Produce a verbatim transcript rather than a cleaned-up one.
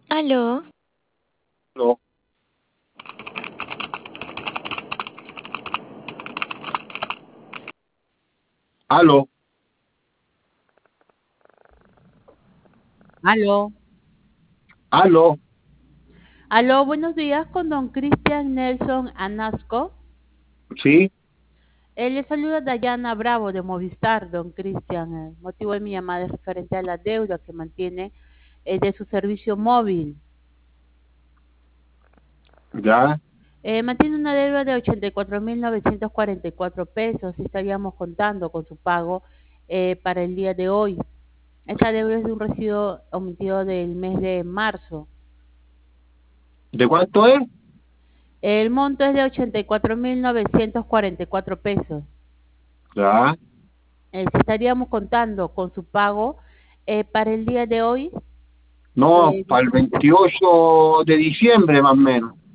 Aló, Aló, aló, Aló, aló, aló, buenos días con don Cristian Nelson Anasco. sí, Él le saluda Dayana Bravo de Movistar, don Cristian. El motivo de mi llamada es referente a la deuda que mantiene eh, de su servicio móvil. ya. Eh, mantiene una deuda de ochenta y cuatro mil novecientos cuarenta y cuatro pesos y estaríamos contando con su pago eh, para el día de hoy. Esta deuda es de un recibo omitido del mes de marzo. ¿De cuánto es? El monto es de ochenta y cuatro mil novecientos cuarenta y cuatro pesos. Ya. Eh, si estaríamos contando con su pago eh, para el día de hoy. No, eh, para el veintiocho de diciembre más o menos.